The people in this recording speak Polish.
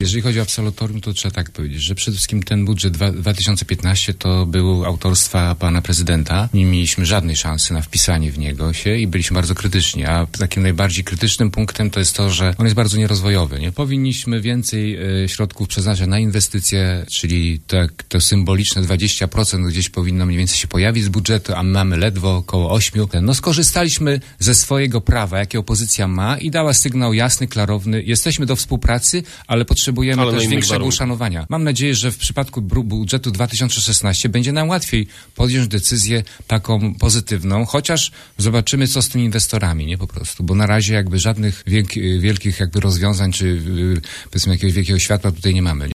jeżeli chodzi o absolutorium, to trzeba tak powiedzieć, że przede wszystkim ten budżet 2015 to był autorstwa pana prezydenta. Nie mieliśmy żadnej szansy na wpisanie w niego się i byliśmy bardzo krytyczni, a takim najbardziej krytycznym punktem to jest to, że on jest bardzo nierozwojowy. Nie? Powinniśmy więcej środków przeznaczać na inwestycje, czyli to symboliczne 20% gdzieś powinno mniej więcej się pojawić z budżetu, a mamy ledwo około 8%. No skorzystaliśmy ze swojego prawa, jakie opozycja ma i dała sygnał jasny, klarowny. Jesteśmy do współpracy, ale potrzebujemy też większego uszanowania. Mam nadzieję, że w przypadku budżetu 2016 będzie nam łatwiej podjąć decyzję taką pozytywną, chociaż zobaczymy, co z tymi inwestorami, nie po prostu, bo na razie jakby żadnych wielkich jakby rozwiązań, czy powiedzmy jakiegoś wielkiego światła tutaj nie mamy.